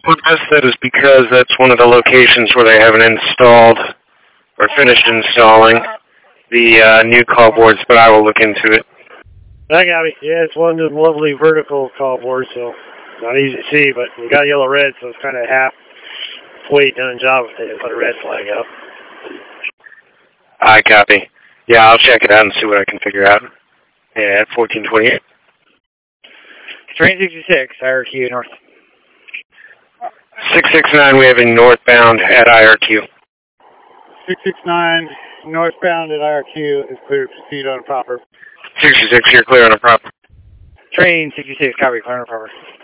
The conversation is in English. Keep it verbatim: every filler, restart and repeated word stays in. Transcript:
What I said is because that's one of the locations where they haven't installed or finished installing the uh, new call boards, but I will look into it. I got it. Yeah, it's one of the lovely vertical call boards, so not easy to see, but we got yellow red, so it's kind of halfway done job if they put a red flag up. I copy. Yeah, I'll check it out and see what I can figure out. Yeah, at fourteen twenty-eight. Train sixty-six, I R Q north. six six nine, we have a northbound at I R Q. six six nine, northbound at I R Q is clear to proceed on proper. sixty-six, you're clear on a proper. Train sixty-six, copy, clear on a proper.